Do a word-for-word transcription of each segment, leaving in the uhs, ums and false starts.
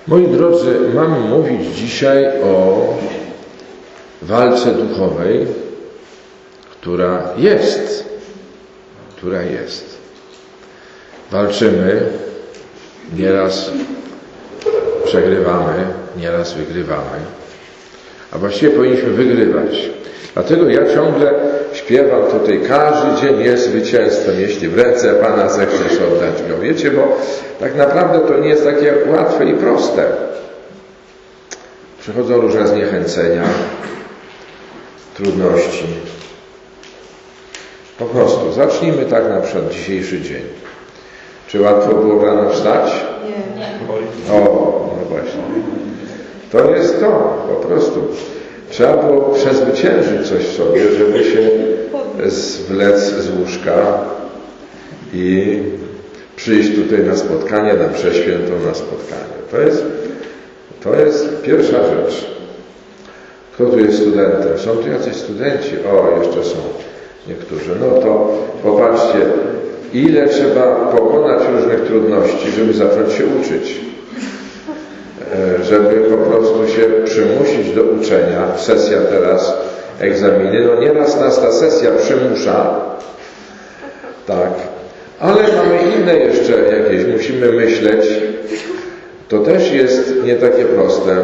Moi drodzy, mam mówić dzisiaj o walce duchowej, która jest, która jest. Walczymy, nieraz przegrywamy, nieraz wygrywamy, a właściwie powinniśmy wygrywać. Dlatego ja ciągle śpiewam tutaj, każdy dzień jest zwycięstwem, jeśli w ręce Pana zechcesz oddać go. Wiecie, bo tak naprawdę to nie jest takie łatwe i proste. Przychodzą różne zniechęcenia, trudności. Po prostu zacznijmy tak na przykład dzisiejszy dzień. Czy łatwo było rano wstać? Nie. O, no właśnie. To jest to, po prostu. Trzeba było przezwyciężyć coś w sobie, żeby się zwlec z łóżka i przyjść tutaj na spotkanie, na przeświętą na spotkanie. To jest, to jest pierwsza rzecz. Kto tu jest studentem? Są tu jacyś studenci? O, jeszcze są niektórzy. No to popatrzcie, ile trzeba pokonać różnych trudności, żeby zacząć się uczyć. Żeby po prostu się przymusić do uczenia. Sesja teraz, egzaminy. No nieraz nas ta sesja przymusza. Tak. Ale mamy inne jeszcze jakieś. Musimy myśleć. To też jest nie takie proste.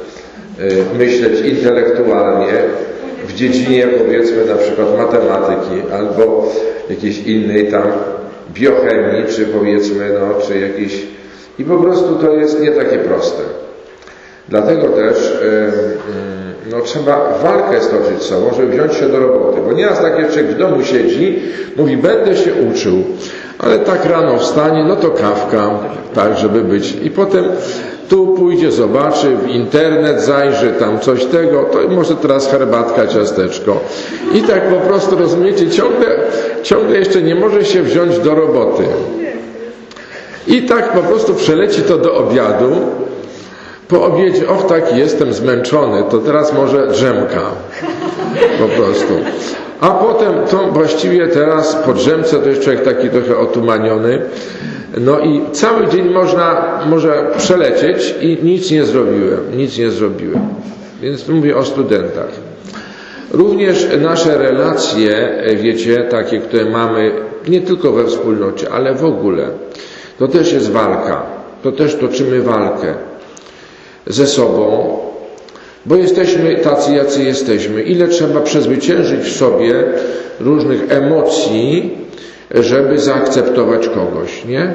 Myśleć intelektualnie w dziedzinie, powiedzmy, na przykład matematyki albo jakiejś innej tam biochemii, czy powiedzmy, no, czy jakiejś. I po prostu to jest nie takie proste. Dlatego też yy, no, trzeba walkę stoczyć z sobą, żeby wziąć się do roboty. Bo nieraz taki człowiek w domu siedzi, mówi, będę się uczył, ale tak rano wstanie, no to kawka, tak, żeby być. I potem tu pójdzie, zobaczy, w internet zajrzy, tam coś tego, to może teraz herbatka, ciasteczko. I tak po prostu, rozumiecie, ciągle, ciągle jeszcze nie może się wziąć do roboty. I tak po prostu przeleci to do obiadu. Po obiedzie, och tak, jestem zmęczony, to teraz może drzemka. Po prostu. A potem to właściwie teraz po drzemce to jest człowiek taki trochę otumaniony. No i cały dzień można może przelecieć i nic nie zrobiłem, nic nie zrobiłem. Więc mówię o studentach. Również nasze relacje, wiecie, takie, które mamy nie tylko we wspólnocie, ale w ogóle. To też jest walka. To też toczymy walkę ze sobą, bo jesteśmy tacy, jacy jesteśmy. Ile trzeba przezwyciężyć w sobie różnych emocji, żeby zaakceptować kogoś, nie?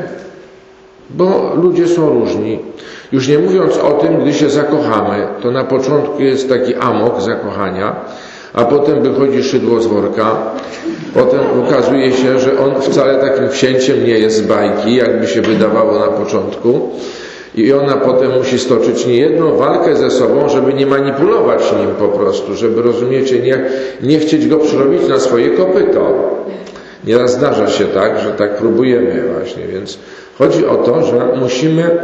Bo ludzie są różni. Już nie mówiąc o tym, gdy się zakochamy, to na początku jest taki amok zakochania, a potem wychodzi szydło z worka. Potem okazuje się, że on wcale takim księciem nie jest z bajki, jakby się wydawało na początku. I ona potem musi stoczyć niejedną walkę ze sobą, żeby nie manipulować nim po prostu, żeby, rozumiecie, nie, nie chcieć go przyrobić na swoje kopyto. Nieraz zdarza się tak, że tak próbujemy właśnie, więc chodzi o to, że musimy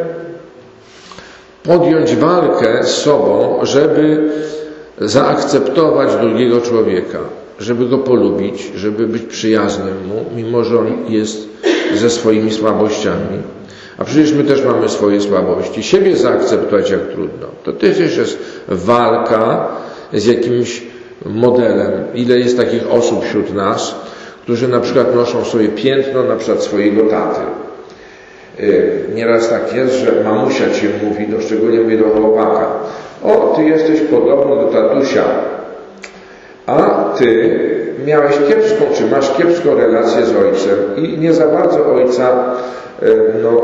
podjąć walkę z sobą, żeby zaakceptować drugiego człowieka, żeby go polubić, żeby być przyjaznym mu, mimo że on jest ze swoimi słabościami. A przecież my też mamy swoje słabości. Siebie zaakceptować jak trudno. To też jest walka z jakimś modelem. Ile jest takich osób wśród nas, którzy na przykład noszą sobie piętno na przykład swojego taty. Nieraz tak jest, że mamusia ci mówi, no szczególnie mówi do chłopaka, o, ty jesteś podobny do tatusia, a ty miałeś kiepską, czy masz kiepską relację z ojcem i nie za bardzo ojca no,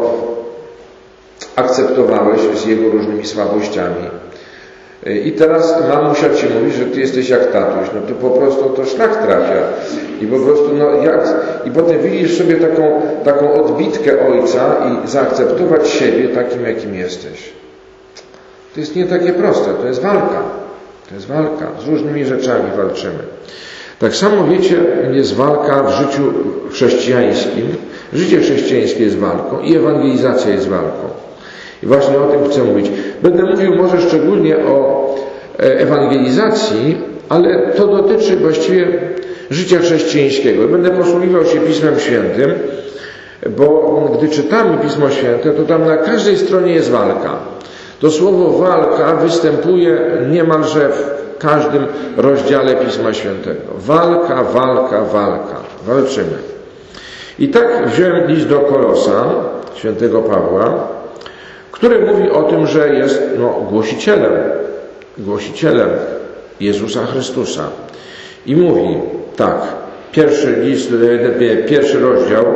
akceptowałeś z jego różnymi słabościami. I teraz mamusia ci mówi, że ty jesteś jak tatuś, no to po prostu to szlak trafia. I po prostu, no jak, i potem widzisz sobie taką, taką odbitkę ojca i zaakceptować siebie takim, jakim jesteś. To jest nie takie proste, to jest walka. To jest walka, z różnymi rzeczami walczymy. Tak samo, wiecie, jest walka w życiu chrześcijańskim. Życie chrześcijańskie jest walką i ewangelizacja jest walką. I właśnie o tym chcę mówić. Będę mówił może szczególnie o ewangelizacji, ale to dotyczy właściwie życia chrześcijańskiego. Będę posługiwał się Pismem Świętym, bo gdy czytamy Pismo Święte, to tam na każdej stronie jest walka. To słowo walka występuje niemalże w każdym rozdziale Pisma Świętego. Walka, walka, walka. Walczymy. I tak wziąłem list do Kolosan, świętego Pawła, który mówi o tym, że jest no, głosicielem, głosicielem Jezusa Chrystusa. I mówi tak, pierwszy list, pierwszy rozdział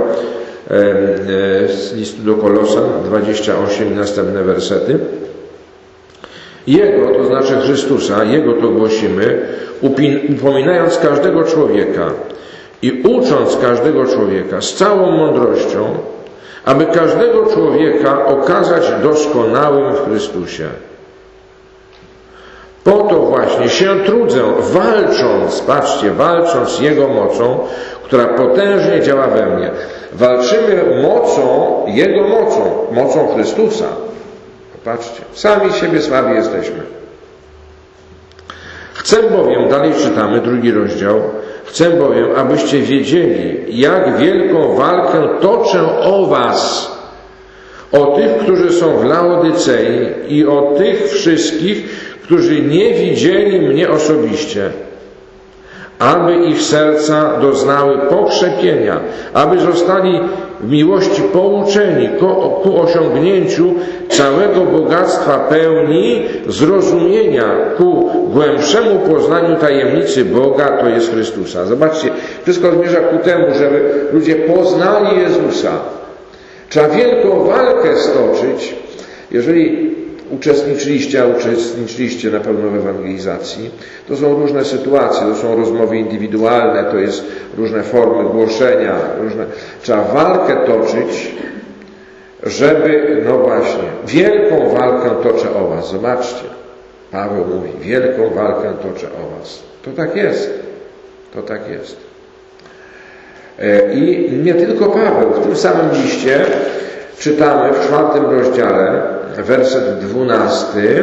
z listu do Kolosan, dwadzieścia osiem i następne wersety. Jego, to znaczy Chrystusa, Jego to głosimy, upominając każdego człowieka i ucząc każdego człowieka z całą mądrością, aby każdego człowieka okazać doskonałym w Chrystusie. Po to właśnie się trudzę, walcząc, patrzcie, walcząc z Jego mocą, która potężnie działa we mnie. Walczymy mocą, Jego mocą, mocą Chrystusa. Patrzcie, sami siebie słabi jesteśmy. Chcę bowiem, dalej czytamy, drugi rozdział, chcę bowiem, abyście wiedzieli, jak wielką walkę toczę o was, o tych, którzy są w Laodycei i o tych wszystkich, którzy nie widzieli mnie osobiście, aby ich serca doznały pokrzepienia, aby zostali w miłości pouczeni ku osiągnięciu całego bogactwa pełni zrozumienia, ku głębszemu poznaniu tajemnicy Boga, to jest Chrystusa. Zobaczcie, wszystko zmierza ku temu, żeby ludzie poznali Jezusa. Trzeba wielką walkę stoczyć, jeżeli uczestniczyliście, a uczestniczyliście na pewno w ewangelizacji. To są różne sytuacje, to są rozmowy indywidualne, to jest różne formy głoszenia, różne. Trzeba walkę toczyć, żeby, no właśnie, wielką walkę toczę o was. Zobaczcie, Paweł mówi, wielką walkę toczę o was. To tak jest. To tak jest. I nie tylko Paweł. W tym samym liście czytamy w czwartym rozdziale, werset dwunasty.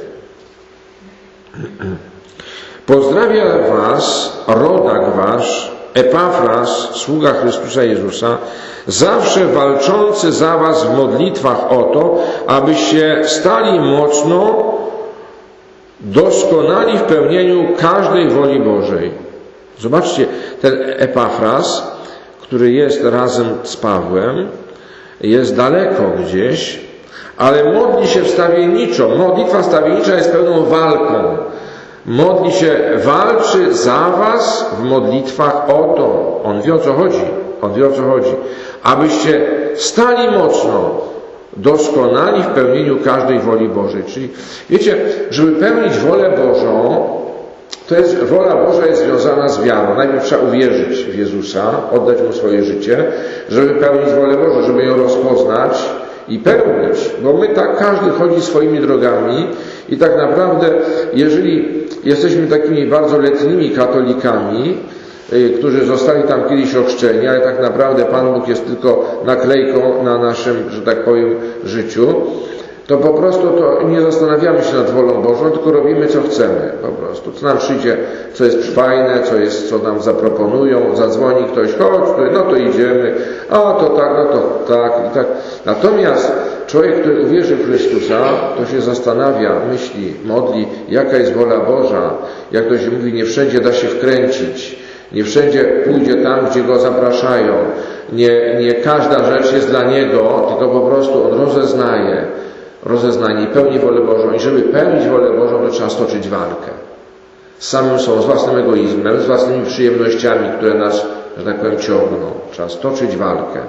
Pozdrawia was rodak wasz, Epafras, sługa Chrystusa Jezusa, zawsze walczący za was w modlitwach o to, abyście stali mocno, doskonali w pełnieniu każdej woli Bożej. Zobaczcie, ten Epafras, który jest razem z Pawłem, jest daleko gdzieś, ale modli się wstawienniczo. Modlitwa wstawiennicza jest pełną walką. Modli się, walczy za was w modlitwach o to. On wie, o co chodzi. On wie, o co chodzi. Abyście stali mocno, doskonali w pełnieniu każdej woli Bożej. Czyli wiecie, żeby pełnić wolę Bożą, to jest, wola Boża jest związana z wiarą. Najpierw trzeba uwierzyć w Jezusa, oddać Mu swoje życie, żeby pełnić wolę Bożą, żeby ją rozpoznać i pełnić. Bo my tak, każdy chodzi swoimi drogami i tak naprawdę, jeżeli jesteśmy takimi bardzo letnimi katolikami, yy, którzy zostali tam kiedyś ochrzczeni, ale tak naprawdę Pan Bóg jest tylko naklejką na naszym, że tak powiem, życiu, to po prostu to nie zastanawiamy się nad wolą Bożą, tylko robimy, co chcemy. Po prostu. Co nam przyjdzie, co jest fajne, co jest, co nam zaproponują, zadzwoni ktoś, chodź, no to idziemy, a to tak, no to tak i tak. Natomiast człowiek, który uwierzy w Chrystusa, to się zastanawia, myśli, modli, jaka jest wola Boża. Jak to się mówi, nie wszędzie da się wkręcić, nie wszędzie pójdzie tam, gdzie go zapraszają. Nie, nie każda rzecz jest dla niego, tylko po prostu on rozeznaje. rozeznanie i pełni wolę Bożą. I żeby pełnić wolę Bożą, to trzeba stoczyć walkę. Z samym sobą, z własnym egoizmem, z własnymi przyjemnościami, które nas, że tak powiem, ciągną. Trzeba stoczyć walkę.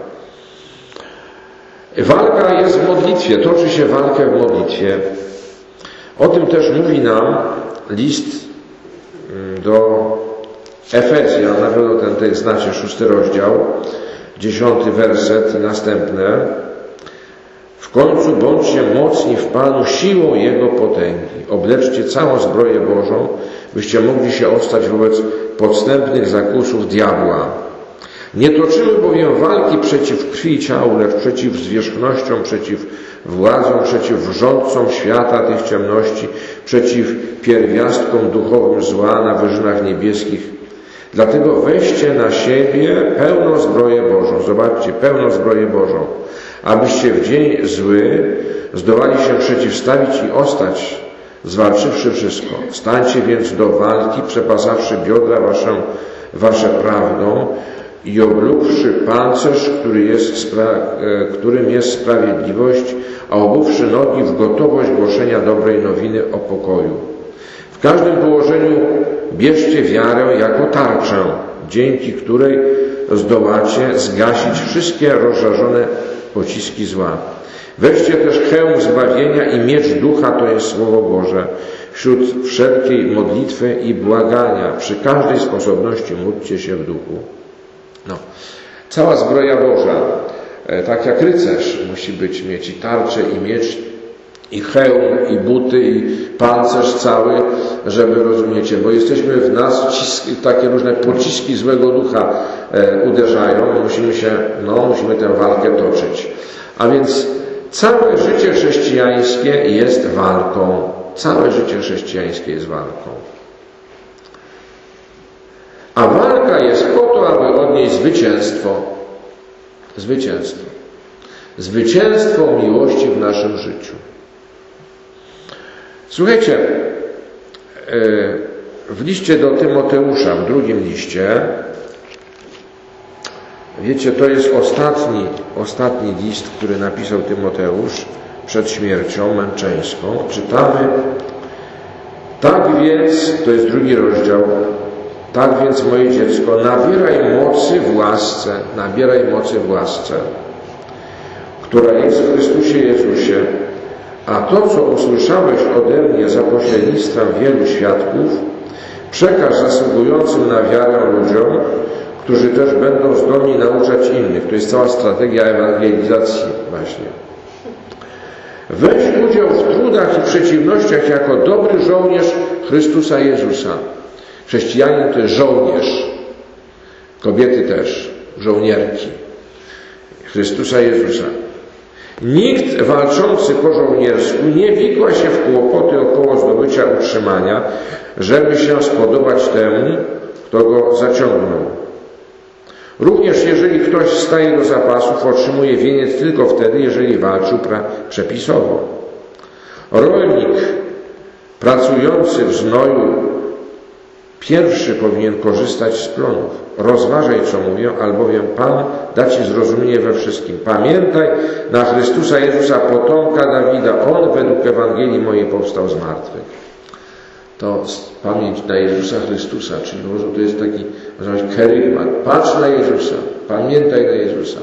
Walka jest w modlitwie. Toczy się walkę w modlitwie. O tym też mówi nam list do Efezjan. Na pewno ten tekst znacie, szósty rozdział, dziesiąty werset i następne. W końcu bądźcie mocni w Panu siłą Jego potęgi. Obleczcie całą zbroję Bożą, byście mogli się ostać wobec podstępnych zakusów diabła. Nie toczymy bowiem walki przeciw krwi i ciału, lecz przeciw zwierzchnościom, przeciw władzom, przeciw rządcom świata tych ciemności, przeciw pierwiastkom duchowym zła na wyżynach niebieskich. Dlatego weźcie na siebie pełną zbroję Bożą. Zobaczcie, pełną zbroję Bożą. Abyście w dzień zły zdołali się przeciwstawić i ostać, zwalczywszy wszystko. Stańcie więc do walki, przepasawszy biodra wasze, wasze prawdą i oblóbwszy pancerz, który jest, którym jest sprawiedliwość, a obuwszy nogi w gotowość głoszenia dobrej nowiny o pokoju. W każdym położeniu bierzcie wiarę jako tarczę, dzięki której zdołacie zgasić wszystkie rozżarzone pociski zła. Weźcie też hełm zbawienia i miecz ducha, to jest Słowo Boże. Wśród wszelkiej modlitwy i błagania, przy każdej sposobności módlcie się w duchu. No, cała zbroja Boża, tak jak rycerz musi być, mieć i tarczę, i miecz, i hełm, i buty, i pancerz cały, żeby, rozumiecie, bo jesteśmy w nas, ciski, takie różne pociski złego ducha e, uderzają, musimy się, no, musimy tę walkę toczyć. A więc całe życie chrześcijańskie jest walką. Całe życie chrześcijańskie jest walką. A walka jest po to, aby odnieść zwycięstwo. Zwycięstwo. Zwycięstwo miłości w naszym życiu. Słuchajcie, w liście do Tymoteusza, w drugim liście, wiecie, to jest ostatni, ostatni list, który napisał Tymoteusz przed śmiercią męczeńską. Czytamy: tak więc, to jest drugi rozdział, tak więc, moje dziecko, nabieraj mocy w łasce, nabieraj mocy w łasce, która jest w Chrystusie Jezusie, a to, co usłyszałeś ode mnie za pośrednictwem wielu świadków, przekaż zasługującym na wiarę ludziom, którzy też będą zdolni nauczać innych. To jest cała strategia ewangelizacji właśnie. Weź udział w trudach i przeciwnościach jako dobry żołnierz Chrystusa Jezusa. Chrześcijanin to jest żołnierz. Kobiety też, żołnierki Chrystusa Jezusa. Nikt walczący po żołniersku nie wikła się w kłopoty około zdobycia utrzymania, żeby się spodobać temu, kto go zaciągnął. Również jeżeli ktoś staje do zapasów, otrzymuje wieniec tylko wtedy, jeżeli walczył przepisowo. Rolnik pracujący w znoju pierwszy powinien korzystać z plonów. Rozważaj, co mówię, albowiem Pan da Ci zrozumienie we wszystkim. Pamiętaj na Chrystusa Jezusa, potomka Dawida. On według Ewangelii mojej powstał z martwych. To pamięć na Jezusa Chrystusa, czyli może to jest taki, można powiedzieć, kerygmat. Patrz na Jezusa, pamiętaj na Jezusa.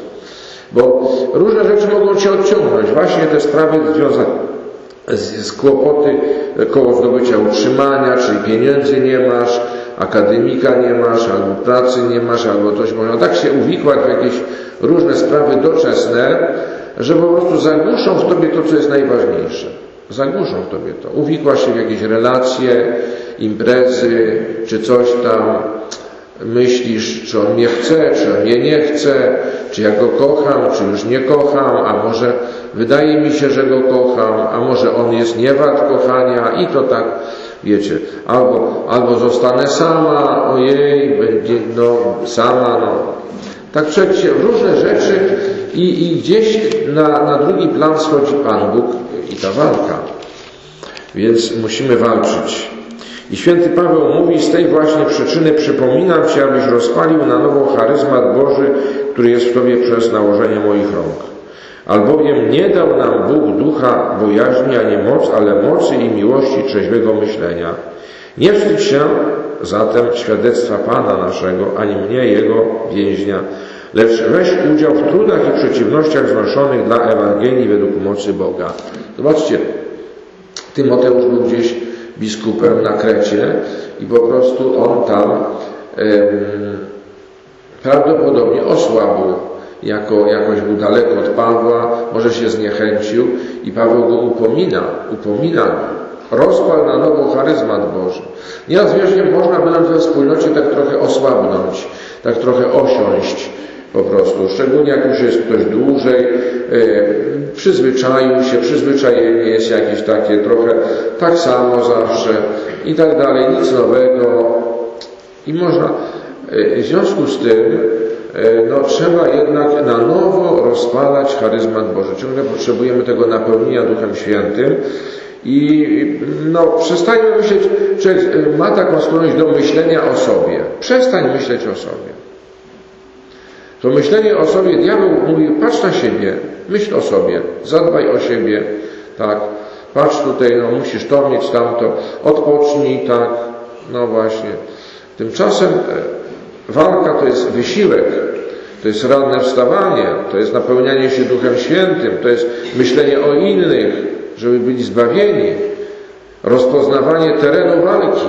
Bo różne rzeczy mogą Cię odciągnąć. Właśnie te sprawy związane z, z kłopoty koło zdobycia utrzymania, czyli pieniędzy nie masz, akademika nie masz, albo pracy nie masz, albo coś można tak się uwikłać w jakieś różne sprawy doczesne, że po prostu zagłuszą w Tobie to, co jest najważniejsze. Zagłuszą w Tobie to. Uwikłasz się w jakieś relacje, imprezy, czy coś tam. Myślisz, czy on mnie chce, czy on mnie nie chce, czy ja go kocham, czy już nie kocham, a może wydaje mi się, że go kocham, a może on jest nie wart kochania i to tak, wiecie, albo, albo zostanę sama, ojej, będzie, no, sama, no. Tak przecież różne rzeczy i, i gdzieś na, na drugi plan schodzi Pan Bóg i ta walka. Więc musimy walczyć. I święty Paweł mówi: z tej właśnie przyczyny przypominam Ci, abyś rozpalił na nowo charyzmat Boży, który jest w Tobie przez nałożenie moich rąk. Albowiem nie dał nam Bóg ducha bojaźni, a nie moc, ale mocy i miłości trzeźwego myślenia. Nie wstydź się zatem świadectwa Pana naszego, ani mnie, Jego więźnia, lecz weź udział w trudach i przeciwnościach znoszonych dla Ewangelii według mocy Boga. Zobaczcie, Tymoteusz był gdzieś biskupem na Krecie i po prostu on tam um, prawdopodobnie osłabł, jako, jakoś był daleko od Pawła, może się zniechęcił i Paweł go upomina, upomina, rozpal na nowo charyzmat Boży. Nieraz wiesz, nie można by nam we wspólnocie tak trochę osłabnąć, tak trochę osiąść po prostu, szczególnie jak już jest ktoś dłużej, yy, przyzwyczaił się, przyzwyczajenie jest jakieś takie trochę tak samo zawsze i tak dalej, nic nowego i można yy, w związku z tym no, trzeba jednak na nowo rozpalać charyzmat Boży. Ciągle potrzebujemy tego napełnienia Duchem Świętym i no, przestańmy myśleć, człowiek ma taką skłonność do myślenia o sobie. Przestań myśleć o sobie. To myślenie o sobie, diabeł mówi, patrz na siebie, myśl o sobie, zadbaj o siebie, tak, patrz tutaj, no musisz to mieć, tamto, odpocznij, tak, no właśnie. Tymczasem walka to jest wysiłek, to jest ranne wstawanie, to jest napełnianie się Duchem Świętym, to jest myślenie o innych, żeby byli zbawieni, rozpoznawanie terenu walki.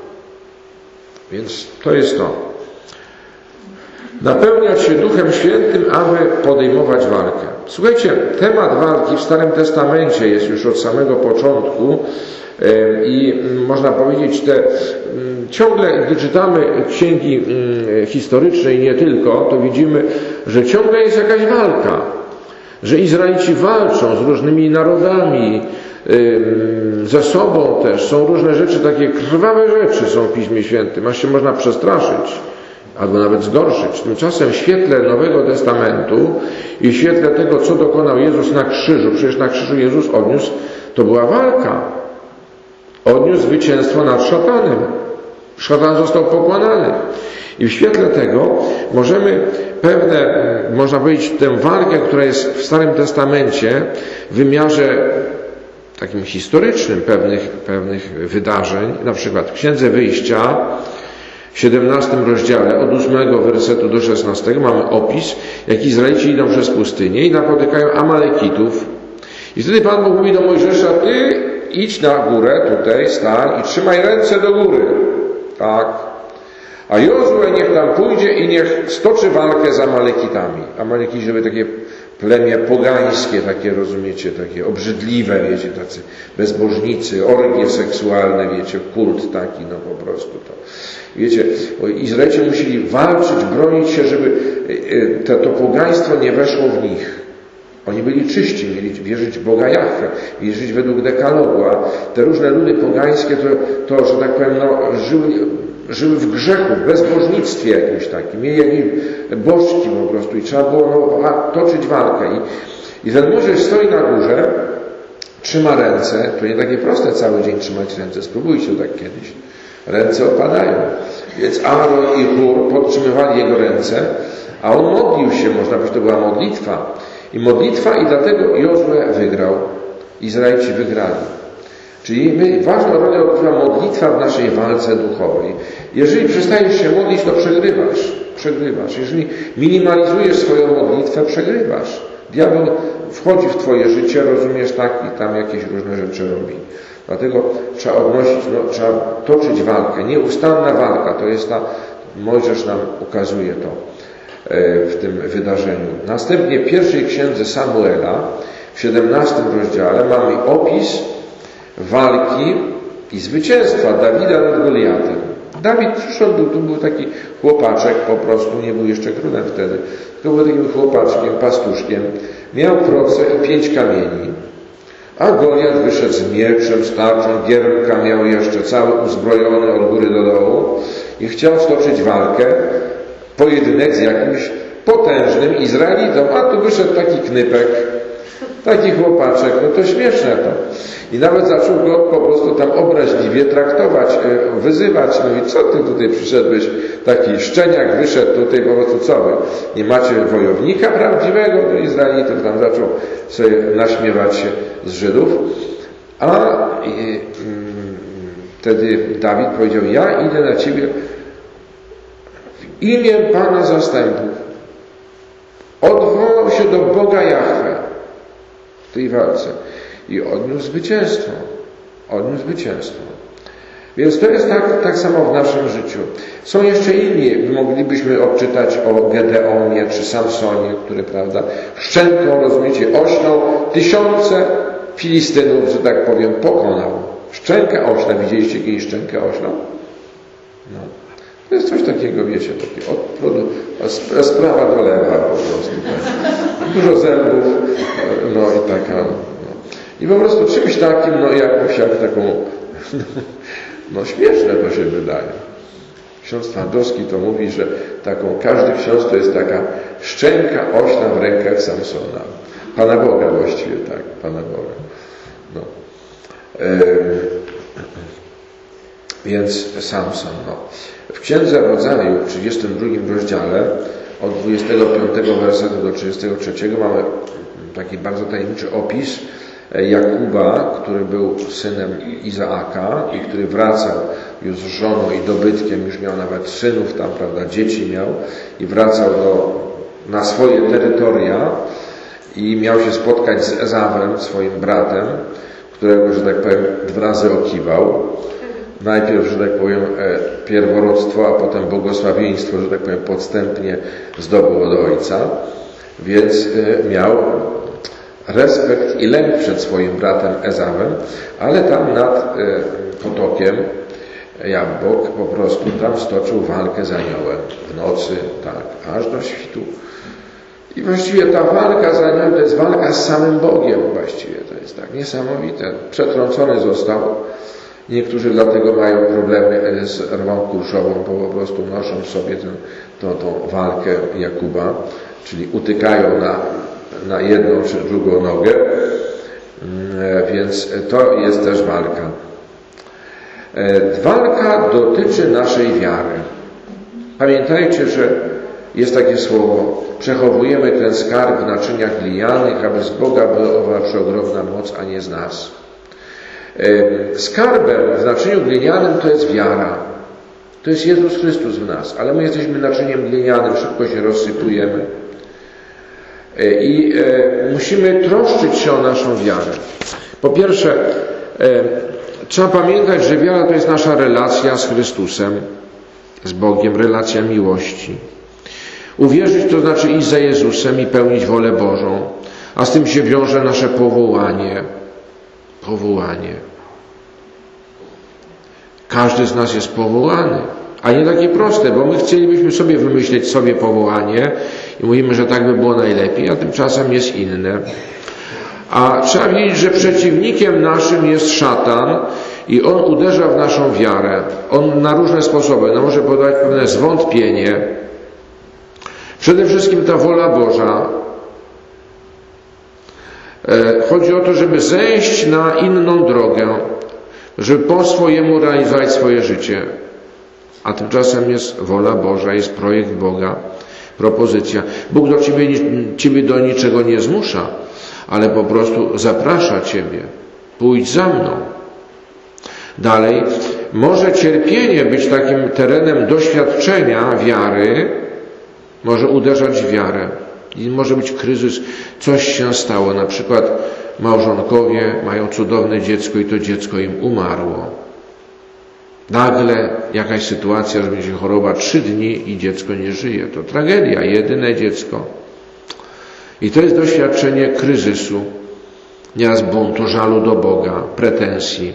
Więc to jest to. Napełniać się Duchem Świętym, aby podejmować walkę. Słuchajcie, temat walki w Starym Testamencie jest już od samego początku i można powiedzieć, te ciągle, gdy czytamy księgi historyczne i nie tylko, to widzimy, że ciągle jest jakaś walka, że Izraelici walczą z różnymi narodami, ze sobą też. Są różne rzeczy, takie krwawe rzeczy są w Piśmie Świętym, aż się można przestraszyć albo nawet zgorszyć. Tymczasem w świetle Nowego Testamentu i w świetle tego, co dokonał Jezus na krzyżu, przecież na krzyżu Jezus odniósł, to była walka. Odniósł zwycięstwo nad szatanem. Szatan został pokonany. I w świetle tego możemy pewne, można powiedzieć, tę walkę, która jest w Starym Testamencie w wymiarze takim historycznym pewnych, pewnych wydarzeń, na przykład w Księdze Wyjścia w siedemnastym rozdziale od ósmego wersetu do szesnastego mamy opis, jak Izraelici idą przez pustynię i napotykają Amalekitów. I wtedy Pan Bóg mówi do Mojżesza, ty idź na górę, tutaj stań i trzymaj ręce do góry. Tak. A Jozue niech tam pójdzie i niech stoczy walkę z Amalekitami. Amalekici to były takie plemię pogańskie, takie, rozumiecie, takie obrzydliwe, wiecie, tacy bezbożnicy, orgie seksualne, wiecie, kult taki, no po prostu to. Wiecie, Izraelici musieli walczyć, bronić się, żeby to, to pogaństwo nie weszło w nich. Oni byli czyści, mieli wierzyć w Boga Jahwe, wierzyć według dekalogu, a te różne ludy pogańskie to, to że tak powiem, no, żyły, żyły w grzechu, w bezbożnictwie jakimś takim, mieli jakieś bożki po prostu i trzeba było no, toczyć walkę. I, I ten Mojżesz stoi na górze, trzyma ręce, to nie takie proste cały dzień trzymać ręce, spróbujcie tak kiedyś. Ręce opadają. Więc Aaron i Hur podtrzymywali jego ręce, a on modlił się, można powiedzieć, to była modlitwa. I modlitwa i dlatego Jozue wygrał. Izraelici wygrali. Czyli my, ważną rolę odgrywa modlitwa w naszej walce duchowej. Jeżeli przestajesz się modlić, to przegrywasz. Przegrywasz. Jeżeli minimalizujesz swoją modlitwę, przegrywasz. Diabeł wchodzi w twoje życie, rozumiesz, tak, i tam jakieś różne rzeczy robi. Dlatego trzeba odnosić, no, trzeba toczyć walkę. Nieustanna walka. To jest ta, Mojżesz nam ukazuje to w tym wydarzeniu. Następnie w pierwszej księdze Samuela w siedemnastym rozdziale mamy opis walki i zwycięstwa Dawida nad Goliatem. Dawid, cóż on był? Tu był taki chłopaczek po prostu, nie był jeszcze królem wtedy, tylko był takim chłopaczkiem, pastuszkiem. Miał proce i pięć kamieni, a Goliat wyszedł z mieczem, z tarczą, gierbka miał jeszcze cały uzbrojony od góry do dołu i chciał stoczyć walkę, pojedynek z jakimś potężnym Izraelitą, a tu wyszedł taki knypek, taki chłopaczek, no to śmieszne to. I nawet zaczął go po prostu tam obraźliwie traktować, wyzywać, no i co ty tutaj przyszedłeś, taki szczeniak wyszedł tutaj, po prostu co wy, nie macie wojownika prawdziwego do Izraelitów, tam zaczął sobie naśmiewać się z Żydów, a i, mm, wtedy Dawid powiedział, ja idę na ciebie w imię Pana zastępów. Odwołał się do Boga Jahwe w tej walce i odniósł zwycięstwo. Odniósł zwycięstwo. Więc to jest tak, tak samo w naszym życiu. Są jeszcze inni, moglibyśmy odczytać o Gedeonie czy Samsonie, który, prawda, szczęką, rozumiecie, ośną tysiące Filistynów, że tak powiem, pokonał. Szczękę ośna. Widzieliście kiedyś szczękę ośną? No. To jest coś takiego, wiecie, takie od sprawa do lewa po prostu. Tak. Dużo zębów, no i taka, no. I po prostu czymś takim, no jakąś jak taką, no śmieszne to się wydaje. ksiądz Twardowski to mówi, że taką, każdy ksiądz to jest taka szczęka ośna w rękach Samsona. Pana Boga właściwie, tak, Pana Boga. No. E, więc Samson, no. W Księdze Rodzaju w trzydziestym drugim rozdziale od dwudziestego piątego wersetu do trzydziestego trzeciego mamy taki bardzo tajemniczy opis Jakuba, który był synem Izaaka i który wracał już z żoną i dobytkiem, już miał nawet synów tam, prawda, dzieci miał i wracał do, na swoje terytoria i miał się spotkać z Ezawem, swoim bratem, którego, że tak powiem, dwa razy okiwał. Najpierw, że tak powiem, pierworództwo, a potem błogosławieństwo, że tak powiem, podstępnie zdobył od ojca. Więc miał respekt i lęk przed swoim bratem Ezawem, ale tam nad potokiem Jabbok po prostu tam stoczył walkę z aniołem w nocy, tak, aż do świtu. I właściwie ta walka z aniołem to jest walka z samym Bogiem właściwie, to jest tak niesamowite. Przetrącony został. Niektórzy dlatego mają problemy z rwą kurszową, bo po prostu noszą sobie tę, tą, tą walkę Jakuba, czyli utykają na, na jedną czy drugą nogę, więc to jest też walka. Walka dotyczy naszej wiary. Pamiętajcie, że jest takie słowo: przechowujemy ten skarb w naczyniach glinianych, aby z Boga była przeogromna moc, a nie z nas. Skarbem w naczyniu glinianym to jest wiara. To jest Jezus Chrystus w nas, ale my jesteśmy naczyniem glinianym, szybko się rozsypujemy. I musimy troszczyć się o naszą wiarę. Po pierwsze, trzeba pamiętać, że wiara to jest nasza relacja z Chrystusem, z Bogiem, relacja miłości. Uwierzyć to znaczy iść za Jezusem i pełnić wolę Bożą, a z tym się wiąże nasze powołanie. Powołanie. Każdy z nas jest powołany, a nie takie proste, bo my chcielibyśmy sobie wymyśleć sobie powołanie i mówimy, że tak by było najlepiej, a tymczasem jest inne. A trzeba wiedzieć, że przeciwnikiem naszym jest szatan i on uderza w naszą wiarę. On na różne sposoby, no może podawać pewne zwątpienie. Przede wszystkim ta wola Boża. Chodzi o to, żeby zejść na inną drogę, żeby po swojemu realizować swoje życie. A tymczasem jest wola Boża, jest projekt Boga, propozycja. Bóg do ciebie, ciebie do niczego nie zmusza, ale po prostu zaprasza ciebie. Pójdź za mną. Dalej, może cierpienie być takim terenem doświadczenia wiary, może uderzać w wiarę. I może być kryzys, coś się stało, na przykład małżonkowie mają cudowne dziecko i to dziecko im umarło. Nagle jakaś sytuacja, że będzie choroba trzy dni i dziecko nie żyje. To tragedia, jedyne dziecko. I to jest doświadczenie kryzysu, nieraz buntu, żalu do Boga, pretensji.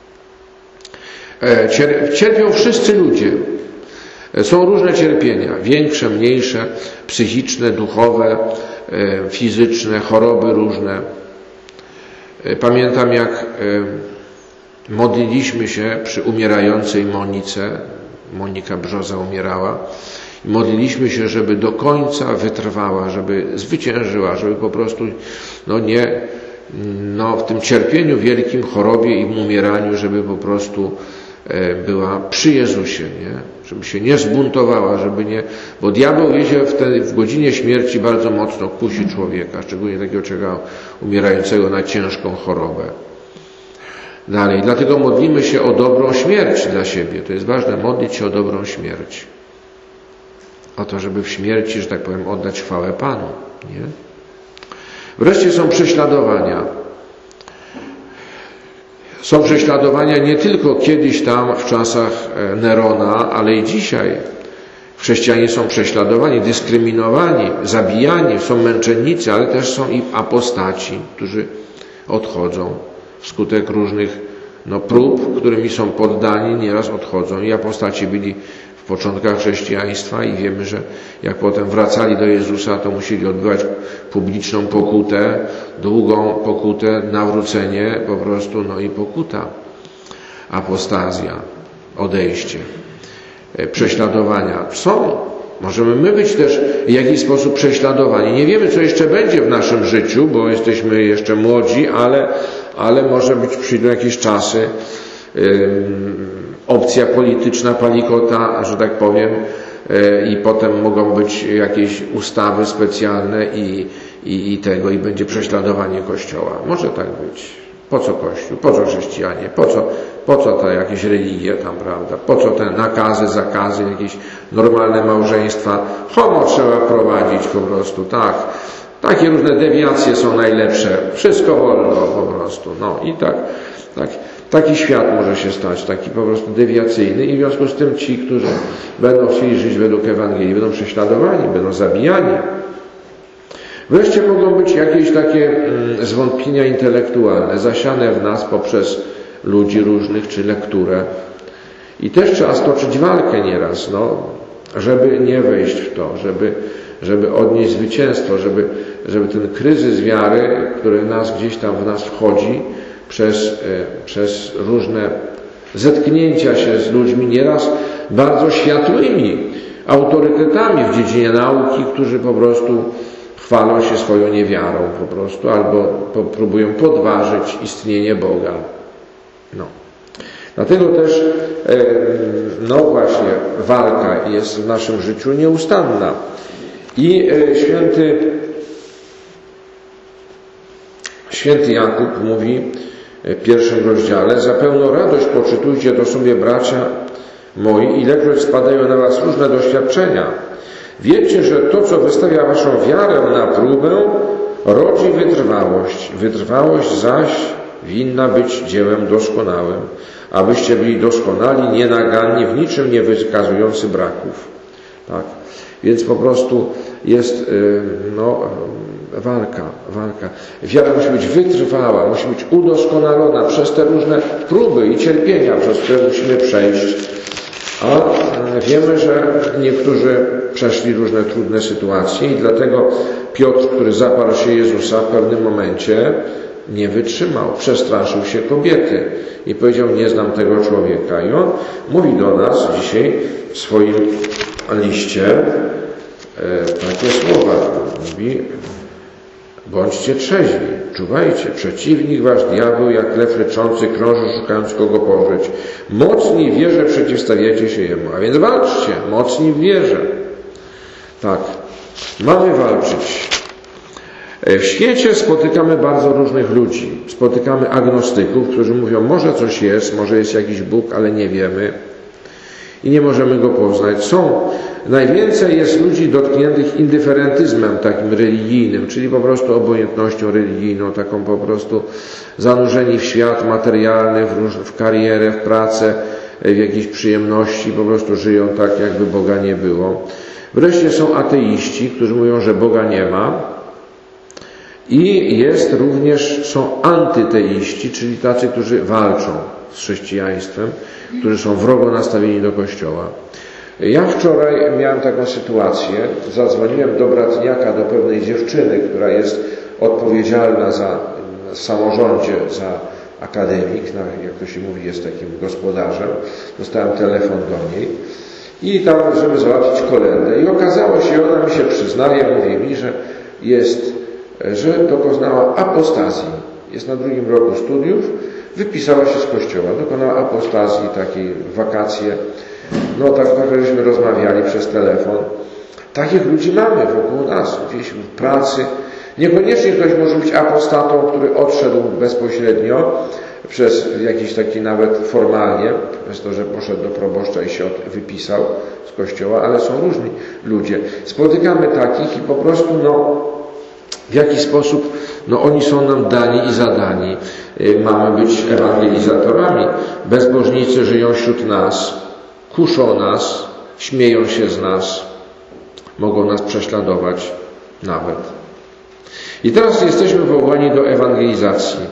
Cierpią wszyscy ludzie. Są różne cierpienia, większe, mniejsze, psychiczne, duchowe, fizyczne, choroby różne. Pamiętam, jak modliliśmy się przy umierającej Monice, Monika Brzoza umierała, i modliliśmy się, żeby do końca wytrwała, żeby zwyciężyła, żeby po prostu no nie, no w tym cierpieniu wielkim, chorobie i umieraniu, żeby po prostu była przy Jezusie, nie? Żeby się nie zbuntowała, żeby nie, bo diabeł wiecie wtedy w godzinie śmierci bardzo mocno kusi człowieka, szczególnie takiego człowieka umierającego na ciężką chorobę. Dalej, dlatego modlimy się o dobrą śmierć dla siebie. To jest ważne, modlić się o dobrą śmierć. O to, żeby w śmierci, że tak powiem, oddać chwałę Panu, nie? Wreszcie są prześladowania. Są prześladowania nie tylko kiedyś tam w czasach Nerona, ale i dzisiaj. Chrześcijanie są prześladowani, dyskryminowani, zabijani, są męczennicy, ale też są i apostaci, którzy odchodzą wskutek różnych no, prób, którymi są poddani, nieraz odchodzą. I apostaci byli w początkach chrześcijaństwa i wiemy, że jak potem wracali do Jezusa, to musieli odbywać publiczną pokutę, długą pokutę, nawrócenie po prostu, no i pokuta, apostazja, odejście. prześladowania. Są. Możemy my być też w jakiś sposób prześladowani. Nie wiemy, co jeszcze będzie w naszym życiu, bo jesteśmy jeszcze młodzi, ale, ale może być, przyjdą jakieś czasy, yy, opcja polityczna palikota, że tak powiem, yy, i potem mogą być jakieś ustawy specjalne i, i, i tego, i będzie prześladowanie Kościoła. Może tak być. Po co Kościół? Po co chrześcijanie? Po co, po co te jakieś religie tam, prawda? Po co te nakazy, zakazy, jakieś normalne małżeństwa? Homo trzeba prowadzić po prostu, tak. Takie różne dewiacje są najlepsze. Wszystko wolno po prostu. No i tak, tak. Taki świat może się stać, taki po prostu dewiacyjny i w związku z tym ci, którzy będą chcieli żyć według Ewangelii, będą prześladowani, będą zabijani. Wreszcie mogą być jakieś takie mm, zwątpienia intelektualne, zasiane w nas poprzez ludzi różnych, czy lekturę. I też trzeba stoczyć walkę nieraz, no, żeby nie wejść w to, żeby, żeby odnieść zwycięstwo, żeby, żeby ten kryzys wiary, który nas gdzieś tam w nas wchodzi, przez, e, przez różne zetknięcia się z ludźmi, nieraz bardzo światłymi autorytetami w dziedzinie nauki, którzy po prostu chwalą się swoją niewiarą po prostu, albo próbują podważyć istnienie Boga. No. Dlatego też, no właśnie, walka jest w naszym życiu nieustanna. I święty, święty Jakub mówi w pierwszym rozdziale: za pełną radość poczytujcie to sobie, bracia moi, ilekroć spadają na was różne doświadczenia. Wiecie, że to, co wystawia waszą wiarę na próbę, rodzi wytrwałość. Wytrwałość zaś winna być dziełem doskonałym, abyście byli doskonali, nienaganni, w niczym nie wykazujący braków. Tak. Więc po prostu jest no, walka, walka. Wiara musi być wytrwała, musi być udoskonalona przez te różne próby i cierpienia, przez które musimy przejść. A wiemy, że niektórzy przeszli różne trudne sytuacje i dlatego Piotr, który zaparł się Jezusa, w pewnym momencie nie wytrzymał, przestraszył się kobiety i powiedział: nie znam tego człowieka. I on mówi do nas dzisiaj w swoim liście e, takie słowa. Mówi: bądźcie trzeźwi, czuwajcie, przeciwnik wasz diabeł jak lew ryczący krąży, szukając kogo pożreć. Mocni w wierze przeciwstawiacie się jemu. A więc walczcie, mocni w wierze. Tak, mamy walczyć. W świecie spotykamy bardzo różnych ludzi. Spotykamy agnostyków, którzy mówią: może coś jest, może jest jakiś Bóg, ale nie wiemy i nie możemy go poznać. Są, najwięcej jest ludzi dotkniętych indyferentyzmem takim religijnym, czyli po prostu obojętnością religijną, taką po prostu zanurzeni w świat materialny, w, róż, w karierę, w pracę, w jakieś przyjemności, po prostu żyją tak, jakby Boga nie było. Wreszcie są ateiści, którzy mówią, że Boga nie ma. I jest również, są antyteiści, czyli tacy, którzy walczą z chrześcijaństwem, którzy są wrogo nastawieni do Kościoła. Ja wczoraj miałem taką sytuację, zadzwoniłem do bratniaka, do pewnej dziewczyny, która jest odpowiedzialna za w samorządzie, za akademik, no, jak to się mówi, jest takim gospodarzem. Dostałem telefon do niej i tam, żeby załatwić kolędę. I okazało się, ona mi się przyznaje, mówi mi, że jest, że dokonała apostazji. Jest na drugim roku studiów, wypisała się z kościoła, dokonała apostazji, takiej wakacje. No tak trochę żeśmy rozmawiali przez telefon. Takich ludzi mamy wokół nas, gdzieś w pracy. Niekoniecznie ktoś może być apostatą, który odszedł bezpośrednio, przez jakiś taki nawet formalnie, przez to, że poszedł do proboszcza i się wypisał z kościoła, ale są różni ludzie. Spotykamy takich i po prostu no, w jakiś sposób no, oni są nam dani i zadani. Mamy być ewangelizatorami. Bezbożnicy żyją wśród nas, kuszą nas, śmieją się z nas, mogą nas prześladować nawet. I teraz jesteśmy powołani do ewangelizacji.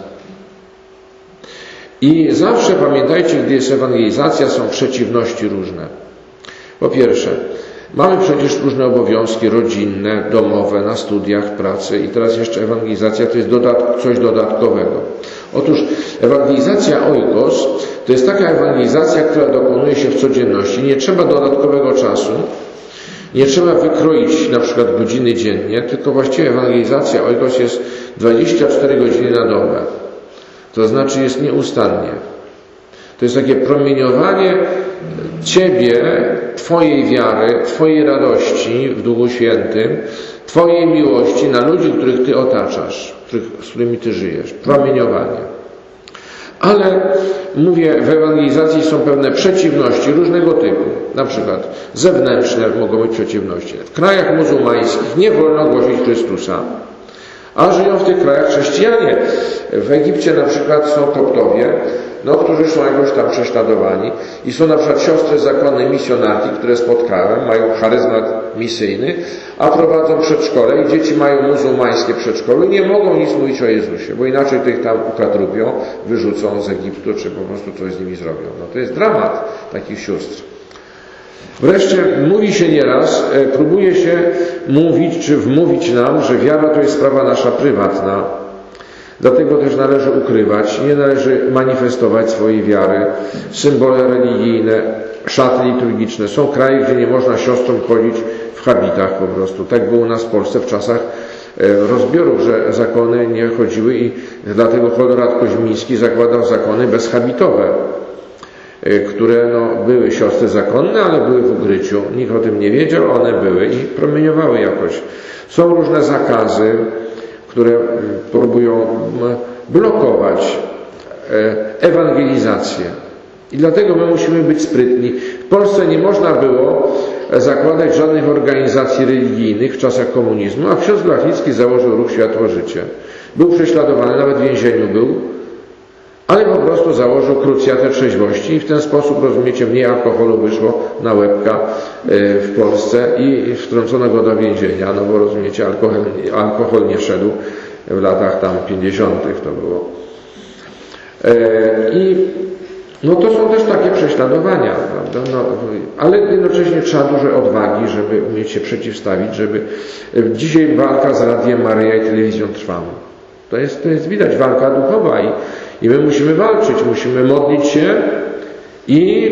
I zawsze pamiętajcie, gdy jest ewangelizacja, są przeciwności różne. Po pierwsze, Mamy przecież różne obowiązki rodzinne, domowe, na studiach, pracy i teraz jeszcze ewangelizacja to jest dodat- coś dodatkowego. Otóż ewangelizacja oikos to jest taka ewangelizacja, która dokonuje się w codzienności. Nie trzeba dodatkowego czasu, nie trzeba wykroić na przykład godziny dziennie, tylko właściwie ewangelizacja oikos jest dwadzieścia cztery godziny na dobę. To znaczy jest nieustannie. To jest takie promieniowanie Ciebie, Twojej wiary, Twojej radości w Duchu Świętym, Twojej miłości na ludzi, których Ty otaczasz, których, z którymi Ty żyjesz. Promieniowanie. Ale mówię, w ewangelizacji są pewne przeciwności różnego typu. Na przykład zewnętrzne mogą być przeciwności. W krajach muzułmańskich nie wolno głosić Chrystusa, a żyją w tych krajach chrześcijanie. W Egipcie na przykład są koptowie, no, którzy są jakoś tam prześladowani i są na przykład siostry zakonne misjonarki, które spotkałem, mają charyzmat misyjny, a prowadzą przedszkole i dzieci mają muzułmańskie przedszkole i nie mogą nic mówić o Jezusie, bo inaczej to ich tam ukatrupią, wyrzucą z Egiptu, czy po prostu coś z nimi zrobią. No to jest dramat takich sióstr. Wreszcie mówi się nieraz, próbuje się mówić, czy wmówić nam, że wiara to jest sprawa nasza prywatna. Dlatego też należy ukrywać, nie należy manifestować swojej wiary. Symbole religijne, szaty liturgiczne. Są kraje, gdzie nie można siostrom chodzić w habitach po prostu. Tak było u nas w Polsce w czasach rozbiorów, że zakony nie chodziły i dlatego Honorat Koźmiński zakładał zakony bezhabitowe, które no, były siostry zakonne, ale były w ukryciu. Nikt o tym nie wiedział, one były i promieniowały jakoś. Są różne zakazy, które próbują blokować ewangelizację. I dlatego my musimy być sprytni. W Polsce nie można było zakładać żadnych organizacji religijnych w czasach komunizmu, a ksiądz Blachnicki założył ruch Światło Życie. Był prześladowany, nawet w więzieniu był, ale po prostu założył krucjatę trzeźwości i w ten sposób, rozumiecie, mniej alkoholu wyszło na łebka w Polsce i wtrącono go do więzienia, no bo rozumiecie, alkohol, alkohol nie szedł w latach tam pięćdziesiątych to było. I no to są też takie prześladowania, prawda? No, ale jednocześnie trzeba dużej odwagi, żeby umieć się przeciwstawić, żeby dzisiaj walka z Radiem Maryja i telewizją trwa. To jest, to jest widać walka duchowa i I my musimy walczyć, musimy modlić się i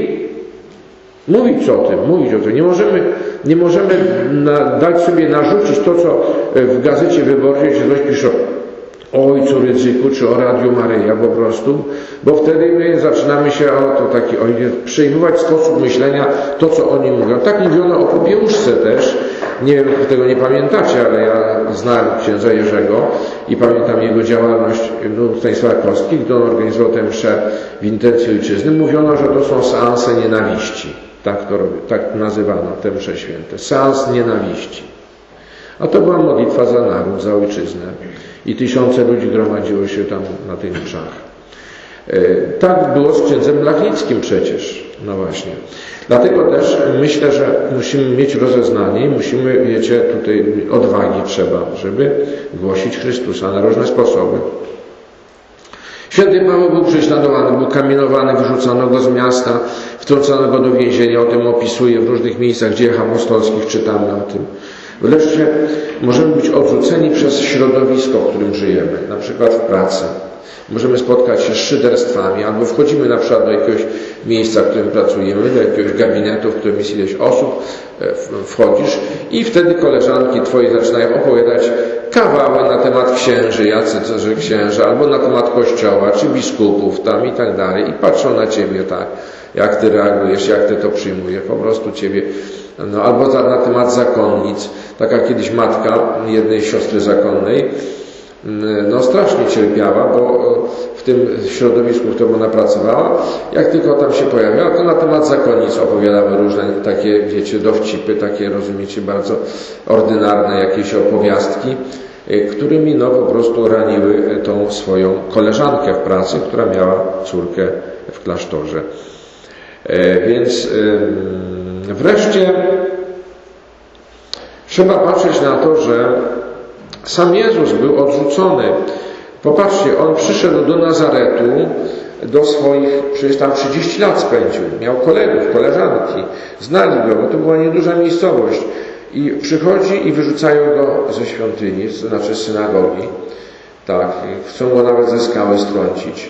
mówić o tym, mówić o tym. Nie możemy, nie możemy na, dać sobie narzucić to, co w Gazecie Wyborczej się coś pisze o Ojcu Rydzyku czy o Radiu Maryja po prostu, bo wtedy my zaczynamy się o to taki, o, przejmować sposób myślenia, to co oni mówią. Tak mówiono o Popiełuszce też. Nie wiem, tego nie pamiętacie, ale ja znałem księdza Jerzego i pamiętam jego działalność no, Stanisława Kostki, gdy on organizował tę mszę w intencji ojczyzny. Mówiono, że to są seanse nienawiści. Tak to robi, tak nazywano te msze święte. Seans nienawiści. A to była modlitwa za naród, za ojczyznę. I tysiące ludzi gromadziło się tam na tych mszach. Tak było z księdzem Blachnickim przecież. No właśnie. Dlatego też myślę, że musimy mieć rozeznanie i musimy, wiecie, tutaj odwagi trzeba, żeby głosić Chrystusa na różne sposoby. Święty Paweł był prześladowany, był kamienowany, wyrzucano go z miasta, wtrącano go do więzienia, o tym opisuje w różnych miejscach dziejach apostolskich, czytamy o tym. Wreszcie możemy być odrzuceni przez środowisko, w którym żyjemy, na przykład w pracy. Możemy spotkać się z szyderstwami, albo wchodzimy na przykład do jakiegoś miejsca, w którym pracujemy, do jakiegoś gabinetu, w którym jest ileś osób, wchodzisz i wtedy koleżanki twoje zaczynają opowiadać kawały na temat księży, jacy co, że księża, albo na temat kościoła, czy biskupów tam i tak dalej i patrzą na ciebie tak, jak ty reagujesz, jak ty to przyjmujesz, po prostu ciebie, no albo za, na temat zakonnic. Taka kiedyś matka jednej siostry zakonnej, no strasznie cierpiała, bo w tym środowisku, w którym ona pracowała, jak tylko tam się pojawiała, to na temat zakonnic opowiadały różne takie, wiecie, dowcipy, takie, rozumiecie, bardzo ordynarne jakieś opowiastki, którymi no po prostu raniły tą swoją koleżankę w pracy, która miała córkę w klasztorze. Więc wreszcie trzeba patrzeć na to, że sam Jezus był odrzucony. Popatrzcie, On przyszedł do Nazaretu do swoich, przecież tam trzydzieści lat spędził, miał kolegów, koleżanki, znali go, bo to była nieduża miejscowość i przychodzi i wyrzucają go ze świątyni, to znaczy z synagogi, tak, chcą go nawet ze skały strącić.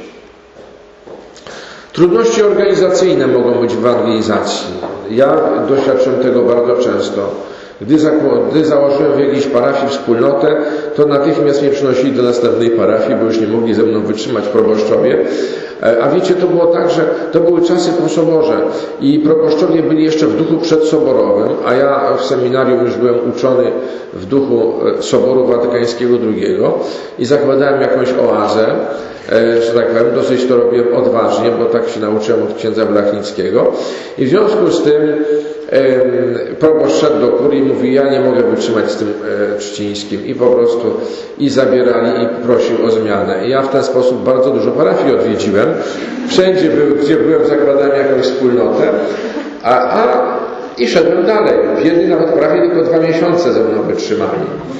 Trudności organizacyjne mogą być w ewangelizacji. Ja doświadczyłem tego bardzo często. Gdy, za, gdy założyłem w jakiejś parafii wspólnotę, to natychmiast mnie przynosili do następnej parafii, bo już nie mogli ze mną wytrzymać proboszczowie. A wiecie, to było tak, że to były czasy po soborze i proboszczowie byli jeszcze w duchu przedsoborowym, a ja w seminarium już byłem uczony w duchu Soboru Watykańskiego drugiego i zakładałem jakąś oazę, że tak powiem, dosyć to robiłem odważnie, bo tak się nauczyłem od księdza Blachnickiego i w związku z tym proboszcz szedł do kurii i mówi, ja nie mogę wytrzymać z tym Trzcińskim i po prostu i zabierali i prosił o zmianę. I ja w ten sposób bardzo dużo parafii odwiedziłem. Wszędzie, był, gdzie byłem, zakładałem jakąś wspólnotę, a, a i szedłem dalej. W jednej nawet parafii tylko dwa miesiące ze mną wytrzymali.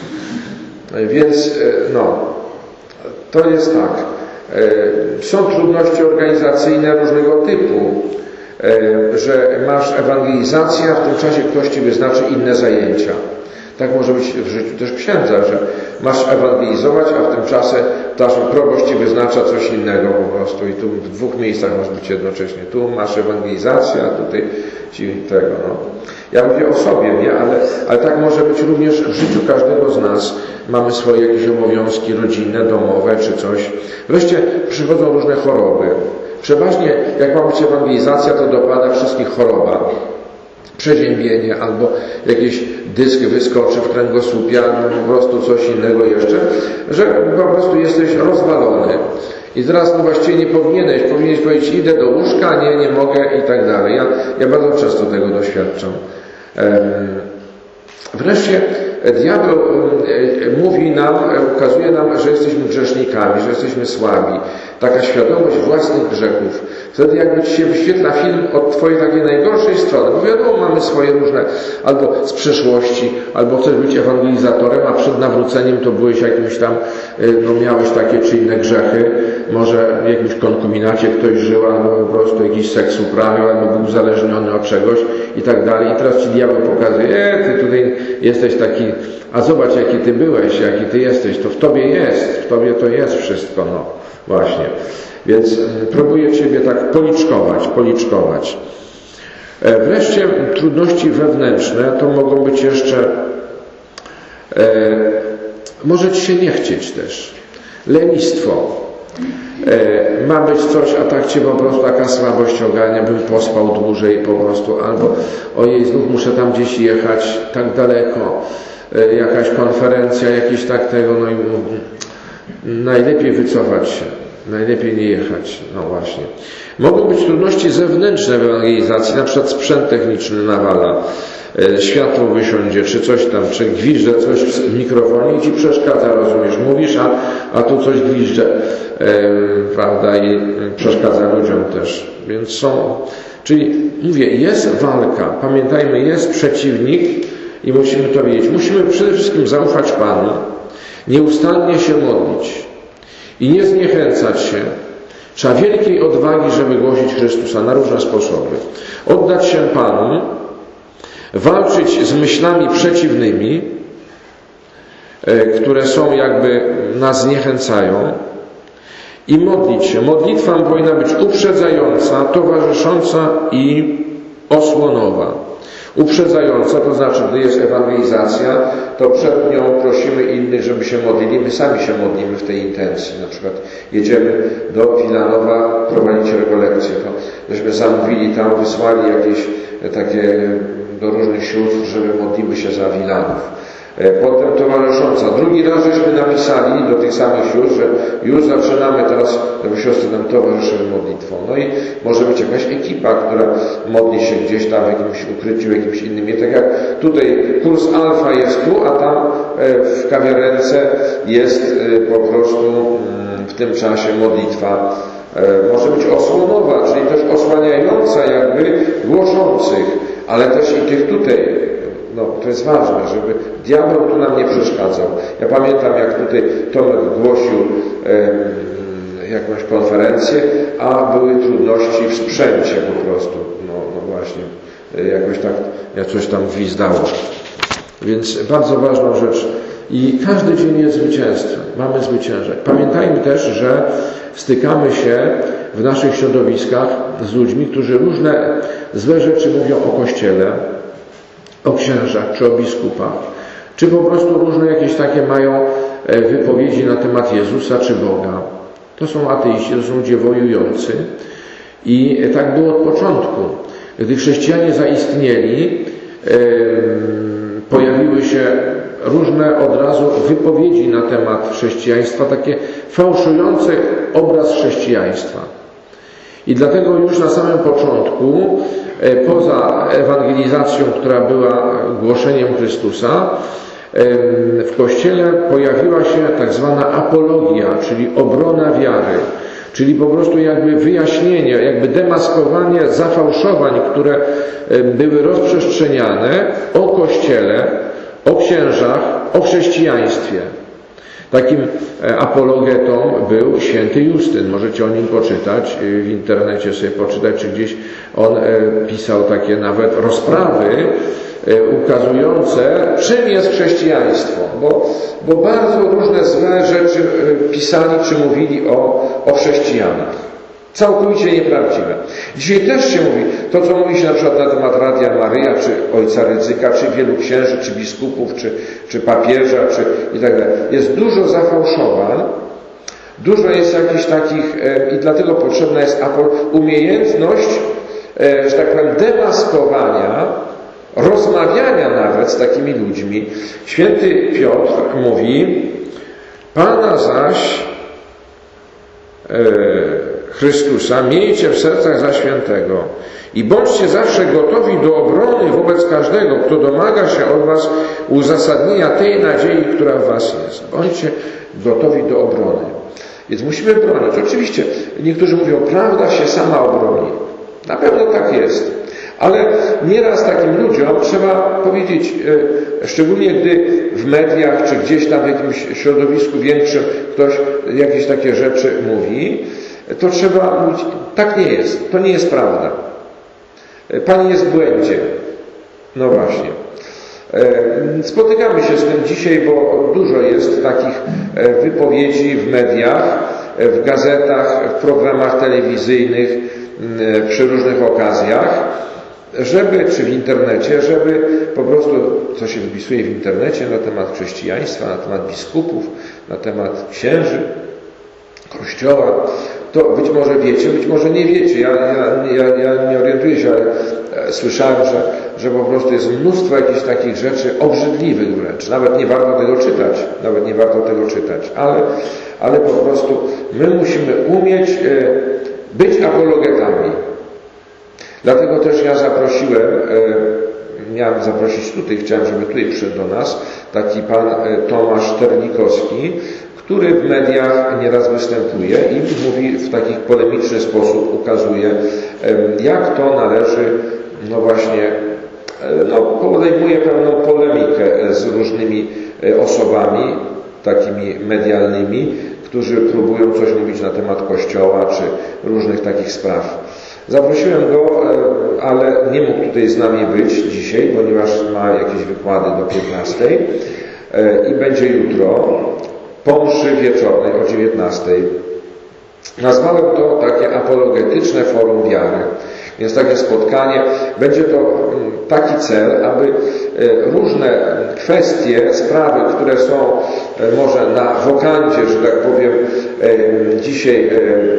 Więc no, to jest tak. Są trudności organizacyjne różnego typu, że masz ewangelizację, a w tym czasie ktoś ci wyznaczy inne zajęcia. Tak może być w życiu też księdza, że masz ewangelizować, a w tym czasie też proboszcz ci wyznacza coś innego po prostu i tu w dwóch miejscach masz być jednocześnie. Tu masz ewangelizację, a tutaj ci tego, no. Ja mówię o sobie, nie? Ale, ale tak może być również w życiu każdego z nas. Mamy swoje jakieś obowiązki rodzinne, domowe czy coś. Wreszcie przychodzą różne choroby. Przeważnie jak ma być ewangelizacja, to dopada wszystkich choroba. Przeziębienie albo jakiś dysk wyskoczy w kręgosłupie, albo po prostu coś innego jeszcze, że po prostu jesteś rozwalony. I teraz no właściwie nie powinieneś, powinieneś powiedzieć idę do łóżka, nie, nie mogę i tak dalej. Ja, ja bardzo często tego doświadczam. Wreszcie diabeł mówi nam, ukazuje nam, że jesteśmy grzesznikami, że jesteśmy słabi. Taka świadomość własnych grzechów. Wtedy jakby ci się wyświetla film od twojej takiej najgorszej strony. Bo wiadomo, mamy swoje różne, albo z przeszłości, albo chcesz być ewangelizatorem, a przed nawróceniem to byłeś jakimś tam, no miałeś takie czy inne grzechy. Może w jakimś konkubinacie ktoś żył, albo po prostu jakiś seks uprawiał, albo był uzależniony od czegoś i tak dalej. I teraz ci diabeł pokazuje, e, ty tutaj jesteś taki, a zobacz jaki ty byłeś, jaki ty jesteś, to w tobie jest, w tobie to jest wszystko, no. Właśnie. Więc próbuję ciebie tak policzkować, policzkować. Wreszcie trudności wewnętrzne to mogą być jeszcze, e, może ci się nie chcieć też. Lenistwo. E, ma być coś, a tak cię po prostu taka słabość ogarnia, bym pospał dłużej po prostu, albo ojej, znów muszę tam gdzieś jechać, tak daleko, e, jakaś konferencja, jakieś tak tego, no i najlepiej wycofać się, najlepiej nie jechać, no właśnie. Mogą być trudności zewnętrzne w ewangelizacji, na przykład sprzęt techniczny nawala, e, światło wysiądzie, czy coś tam, czy gwizdże coś w mikrofonie i ci przeszkadza, rozumiesz, mówisz, a, a tu coś gwizdże, e, prawda, i przeszkadza ludziom też, więc są, czyli mówię, jest walka, pamiętajmy, jest przeciwnik i musimy to wiedzieć, musimy przede wszystkim zaufać Panu, nieustannie się modlić i nie zniechęcać się. Trzeba wielkiej odwagi, żeby głosić Chrystusa na różne sposoby. Oddać się Panu, walczyć z myślami przeciwnymi, które są jakby nas zniechęcają i modlić się. Modlitwa powinna być uprzedzająca, towarzysząca i osłonowa. Uprzedzająca, to znaczy, gdy jest ewangelizacja, to przed nią prosimy innych, żeby się modlili. My sami się modlimy w tej intencji. Na przykład jedziemy do Wilanowa prowadzić rekolekcję. To myśmy zamówili tam, wysłali jakieś takie do różnych sióstr, żeby modliły się za Wilanów. Potem towarzysząca. Drugi raz żeśmy napisali do tych samych sióstr, że już zaczynamy teraz, żeby siostry nam towarzyszyły modlitwą. No i może być jakaś ekipa, która modli się gdzieś tam w jakimś ukryciu, jakimś innym. Nie tak jak tutaj kurs alfa jest tu, a tam w kawiarence jest po prostu w tym czasie modlitwa. Może być osłonowa, czyli też osłaniająca jakby głoszących, ale też i tych tutaj. No, to jest ważne, żeby diabeł tu nam nie przeszkadzał. Ja pamiętam, jak tutaj Tomek głosił, jakąś konferencję, a były trudności w sprzęcie po prostu. No, no właśnie, jakoś tak, jak coś tam gwizdało. Więc bardzo ważna rzecz. I każdy dzień jest zwycięstwem. Mamy zwyciężać. Pamiętajmy też, że stykamy się w naszych środowiskach z ludźmi, którzy różne złe rzeczy mówią o Kościele, o księżach czy o biskupach, czy po prostu różne jakieś takie mają wypowiedzi na temat Jezusa czy Boga. To są ateiści, to są ludzie wojujący. I tak było od początku. Gdy chrześcijanie zaistnieli, pojawiły się różne od razu wypowiedzi na temat chrześcijaństwa, takie fałszujące obraz chrześcijaństwa. I dlatego już na samym początku, poza ewangelizacją, która była głoszeniem Chrystusa, w Kościele pojawiła się tak zwana apologia, czyli obrona wiary, czyli po prostu jakby wyjaśnienie, jakby demaskowanie zafałszowań, które były rozprzestrzeniane o Kościele, o księżach, o chrześcijaństwie. Takim apologetą był święty Justyn. Możecie o nim poczytać, w internecie sobie poczytać, czy gdzieś on pisał takie nawet rozprawy ukazujące, czym jest chrześcijaństwo. Bo, bo bardzo różne złe rzeczy pisali, czy mówili o, o chrześcijanach. Całkowicie nieprawdziwe. Dzisiaj też się mówi, to co mówi się na przykład na temat Radia Maryja, czy ojca Rydzyka, czy wielu księży, czy biskupów, czy, czy papieża, czy i tak dalej. Jest dużo zafałszowań, dużo jest jakichś takich e, i dlatego potrzebna jest umiejętność, e, że tak powiem, demaskowania, rozmawiania nawet z takimi ludźmi. Święty Piotr mówi, Pana zaś e, Chrystusa miejcie w sercach za świętego i bądźcie zawsze gotowi do obrony wobec każdego, kto domaga się od was uzasadnienia tej nadziei, która w was jest. Bądźcie gotowi do obrony. Więc musimy bronić. Oczywiście niektórzy mówią, prawda się sama obroni. Na pewno tak jest. Ale nieraz takim ludziom trzeba powiedzieć, szczególnie gdy w mediach, czy gdzieś tam w jakimś środowisku większym ktoś jakieś takie rzeczy mówi, to trzeba mówić, tak nie jest, to nie jest prawda. Pan jest w błędzie. No właśnie. Spotykamy się z tym dzisiaj, bo dużo jest takich wypowiedzi w mediach, w gazetach, w programach telewizyjnych, przy różnych okazjach, żeby, czy w internecie, żeby po prostu, co się wypisuje w internecie na temat chrześcijaństwa, na temat biskupów, na temat księży, Kościoła, to być może wiecie, być może nie wiecie. Ja, ja, ja, ja nie orientuję się, ale słyszałem, że, że po prostu jest mnóstwo jakichś takich rzeczy obrzydliwych wręcz. Nawet nie warto tego czytać. Nawet nie warto tego czytać. Ale, ale po prostu my musimy umieć być apologetami. Dlatego też ja zaprosiłem, miałem zaprosić tutaj, chciałem, żeby tutaj przyszedł do nas, taki pan Tomasz Terlikowski, który w mediach nieraz występuje i mówi w taki polemiczny sposób, ukazuje, jak to należy, no właśnie, no podejmuje pewną polemikę z różnymi osobami, takimi medialnymi, którzy próbują coś mówić na temat Kościoła, czy różnych takich spraw. Zaprosiłem go, ale nie mógł tutaj z nami być dzisiaj, ponieważ ma jakieś wykłady do piętnastej i będzie jutro po mszy wieczornej o dziewiętnastej. Nazwałem to takie apologetyczne forum wiary. Więc takie spotkanie, będzie to taki cel, aby różne kwestie, sprawy, które są może na wokandzie, że tak powiem, dzisiaj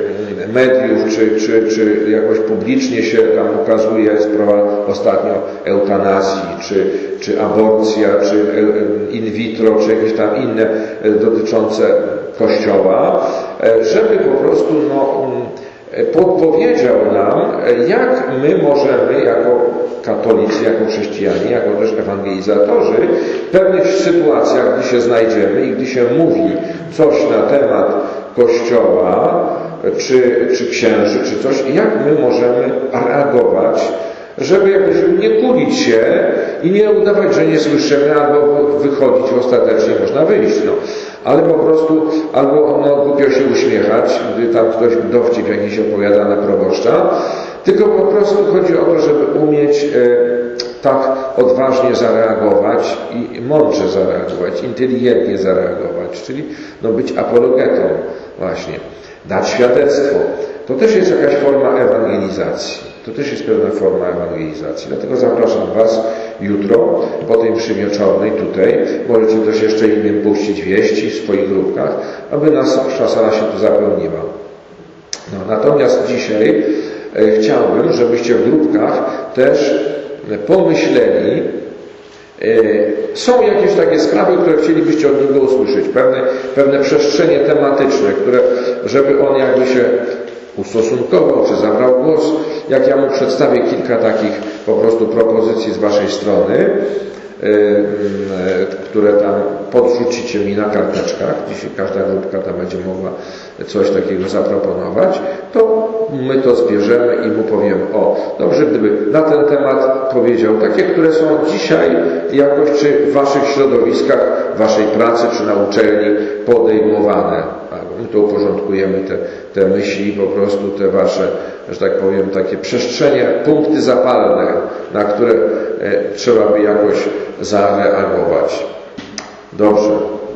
mediów, czy, czy, czy jakoś publicznie się tam ukazuje sprawa ostatnio eutanazji, czy, czy aborcja, czy in vitro, czy jakieś tam inne dotyczące Kościoła, żeby po prostu no, podpowiedział nam, jak my możemy jako katolicy, jako chrześcijanie, jako też ewangelizatorzy w pewnych sytuacjach, gdy się znajdziemy i gdy się mówi coś na temat Kościoła, czy, czy księży, czy coś, jak my możemy reagować, żeby jakoś nie kulić się i nie udawać, że nie słyszymy, albo wychodzić, ostatecznie można wyjść. No. ale po prostu albo no, głupio się uśmiechać, gdy tam ktoś dowcip jakiś opowiada na proboszcza, tylko po prostu chodzi o to, żeby umieć e, tak odważnie zareagować i mądrze zareagować, inteligentnie zareagować, czyli no, być apologetą właśnie, dać świadectwo. To też jest jakaś forma ewangelizacji. To też jest pewna forma ewangelizacji. Dlatego zapraszam Was jutro, po tej mszy wieczornej tutaj, możecie też jeszcze innym puścić wieści w swoich grupkach, aby nasza sala się tu zapełniła. No, natomiast dzisiaj e, chciałbym, żebyście w grupkach też pomyśleli, e, są jakieś takie sprawy, które chcielibyście od niego usłyszeć, pewne, pewne przestrzenie tematyczne, które, żeby on jakby się ustosunkował, czy zabrał głos, jak ja mu przedstawię kilka takich po prostu propozycji z Waszej strony, yy, które tam podrzucicie mi na karteczkach, dzisiaj każda grupka tam będzie mogła coś takiego zaproponować, to my to zbierzemy i mu powiemy, o, dobrze, gdyby na ten temat powiedział, takie, które są dzisiaj jakoś, czy w Waszych środowiskach, w Waszej pracy, czy na uczelni podejmowane. My to uporządkujemy te, te myśli, po prostu te Wasze, że tak powiem, takie przestrzenie, punkty zapalne, na które e, trzeba by jakoś zareagować. Dobrze.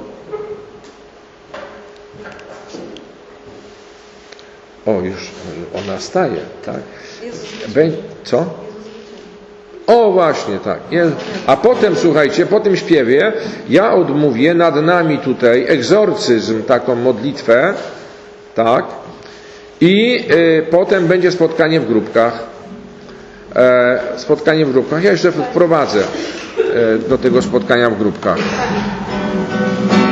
O, już ona staje, tak? Bę... Co? O, właśnie, tak. A potem, słuchajcie, po tym śpiewie ja odmówię nad nami tutaj egzorcyzm, taką modlitwę, tak? I y, potem będzie spotkanie w grupkach. E, spotkanie w grupkach. Ja jeszcze wprowadzę e, do tego spotkania w grupkach.